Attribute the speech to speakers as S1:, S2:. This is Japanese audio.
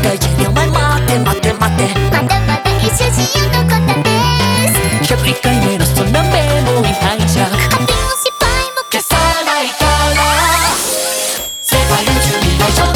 S1: 大事にお前待て待て待て、
S2: まだまだ一緒自由のことです。
S1: 101回目のそのメモリハイジャック、
S2: 勝手も失敗も
S1: 消さないから世界中に大丈夫